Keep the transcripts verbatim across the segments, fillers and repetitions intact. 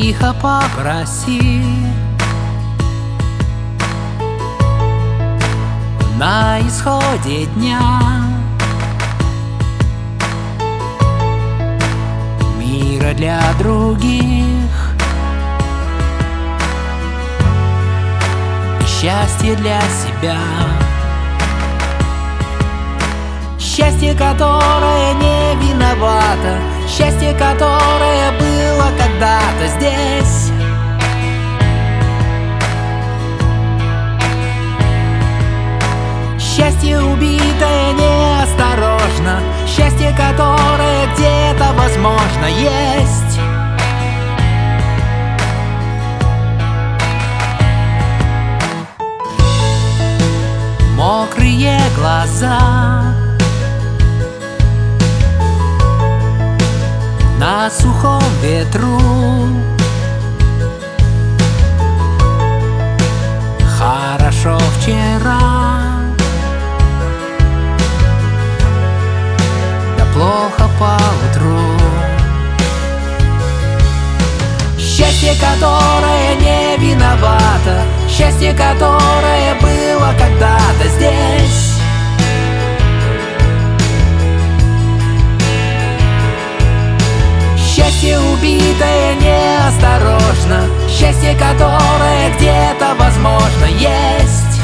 Тихо попроси на исходе дня мира для других, счастье для себя. Счастье, которое не виновато, счастье, которое было когда-то здесь. Счастье, убитое неосторожно, счастье, которое где-то, возможно, есть. Мокрые глаза на сухом ветру, хорошо вчера, да плохо поутру. Счастье, которое не виновато, счастье, которое было когда-то здесь. Счастье, убитое неосторожно, счастье, которое где-то, возможно, есть.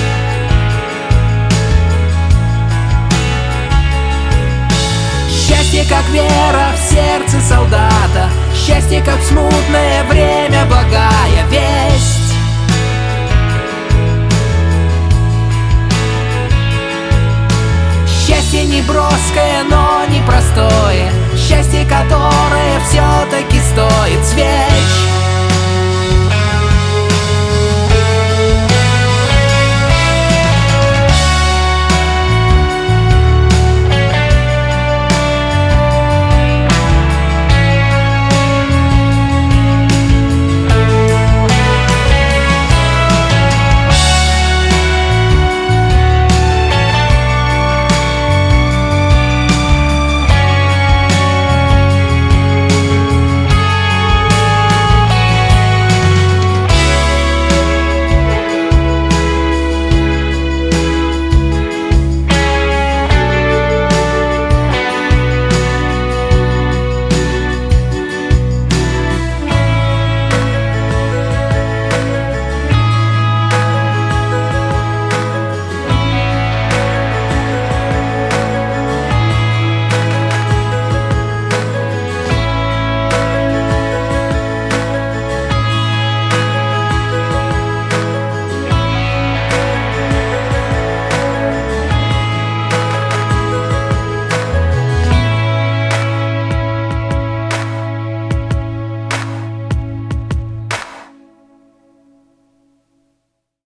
Счастье, как вера в сердце солдата, счастье, как в смутное время благая весть. Счастье не броское, но непростое, счастье, которое все-таки стоит свеч.